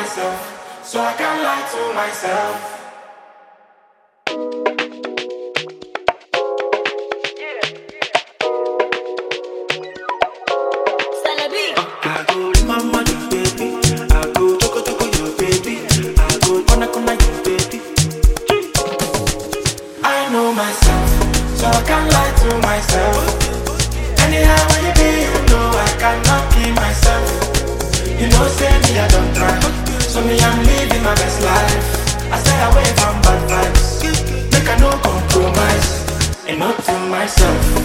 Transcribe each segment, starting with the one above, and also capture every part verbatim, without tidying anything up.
myself, so I can't lie to myself. I go mama your baby, I go toko toko your baby, I go kona kona your baby. I know myself, so I can't lie to myself. Anyhow when you be, you know I cannot keep myself. You know say me I don't try, so me I'm living my best life. I stay away from bad vibes, make I no compromise, and not to myself.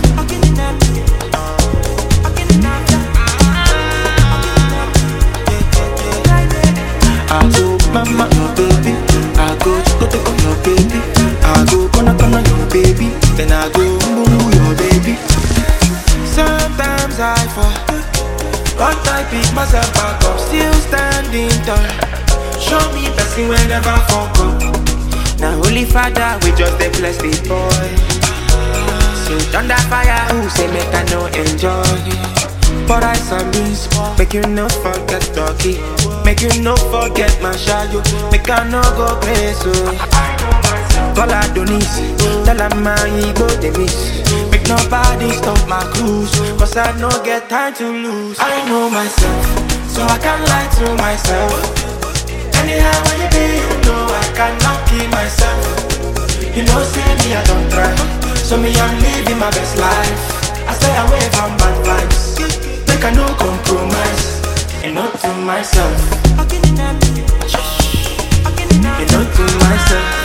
I go mama your baby, I go go to your baby, I go gonna gonna your baby, then I go boom boom your baby. Sometimes I fall, but I pick myself back up, still standing tall. Show me blessing whenever I fuck up. Now Holy Father, we just a bless the boy. So thunder fire, who say make I no enjoy? But I some beans, make you no forget doggy, make you no forget my shadow, make I no go crazy. Call I don't need, tell I'm my ego they miss. Make nobody stop my cruise, cause I no get time to lose. I know myself, so I can't lie to myself. Anyhow when you be, you know I cannot keep myself. You know say me I don't try, so me I'm living my best life. I stay away from bad vibes, make I no compromise, and not to myself. And not to myself.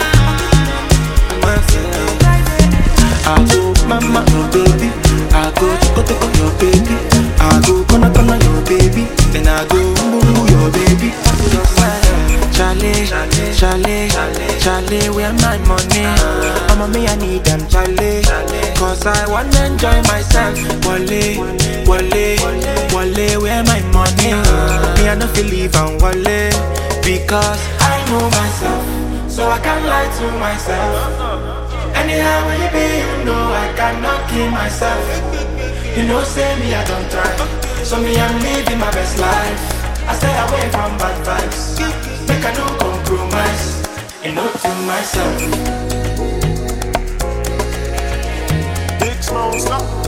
I go mama your baby, I go go to your baby, I go gonna gonna your baby, then I go boom boom your baby. Charlie, Charlie, Charlie, where my money? Mama me I need them Charlie, cause I wanna enjoy myself. Wale, wale, wale, where my money? Me I no feel leave and wale, because I know myself, so I can't lie to myself. Anyhow when you be, you know I cannot keep myself. You know say me I don't try, so me I'm living my best life. I stay away from bad vibes, make I no compromise, and not to myself. Big Smoke, stop.